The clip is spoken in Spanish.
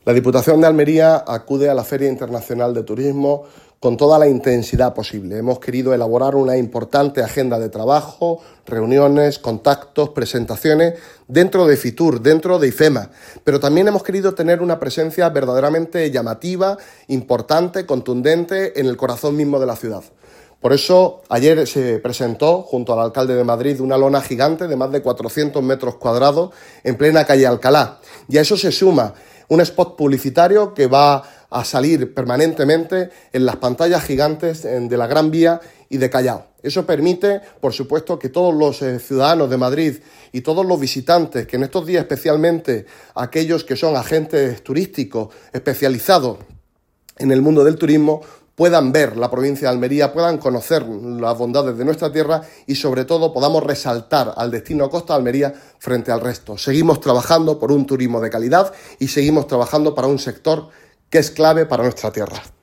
La Diputación de Almería acude a la Feria Internacional de Turismo con toda la intensidad posible. Hemos querido elaborar una importante agenda de trabajo, reuniones, contactos, presentaciones dentro de Fitur, dentro de IFEMA, pero también hemos querido tener una presencia verdaderamente llamativa, importante, contundente en el corazón mismo de la ciudad. Por eso, ayer se presentó, junto al alcalde de Madrid, una lona gigante de más de 400 metros cuadrados en plena calle Alcalá. Y a eso se suma un spot publicitario que va a salir permanentemente en las pantallas gigantes de la Gran Vía y de Callao. Eso permite, por supuesto, que todos los ciudadanos de Madrid y todos los visitantes, que en estos días especialmente aquellos que son agentes turísticos especializados en el mundo del turismo, puedan ver la provincia de Almería, puedan conocer las bondades de nuestra tierra y sobre todo podamos resaltar al destino Costa de Almería frente al resto. Seguimos trabajando por un turismo de calidad y seguimos trabajando para un sector que es clave para nuestra tierra.